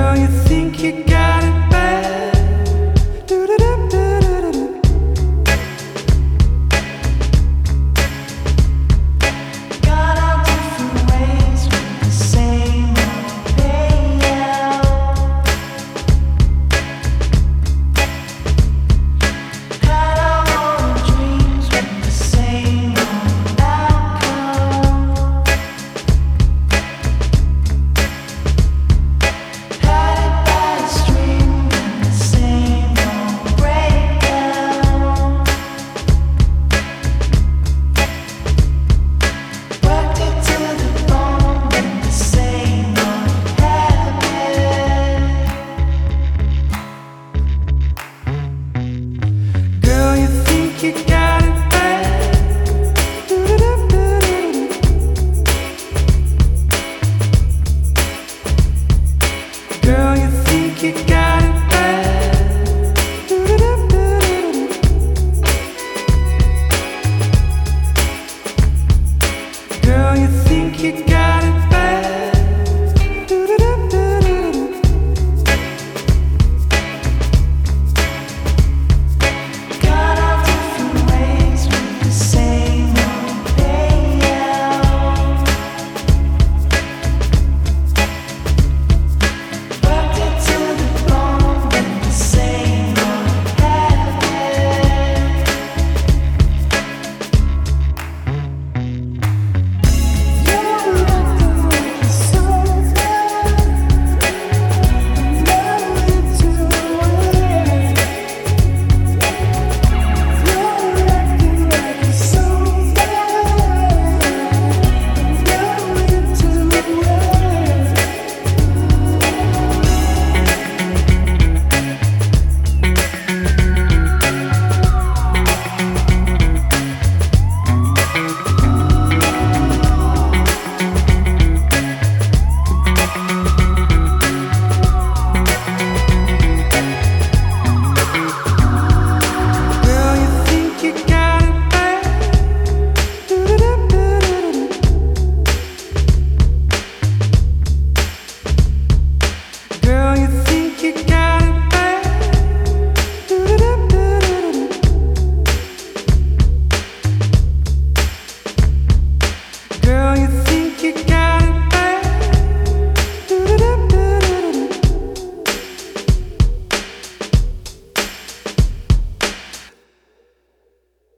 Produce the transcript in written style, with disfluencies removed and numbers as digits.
Girl, you think you got it bad. Do-do-do-do-do-do-do. Got all different ways with the same old payout. Had all our dreams with the same old outcome. Had it by a string with the same old breakdown. Worked it to the bone with the same old habit. Girl, you think you got it bad. Do-do-do-do-do-do. Girl, you think you got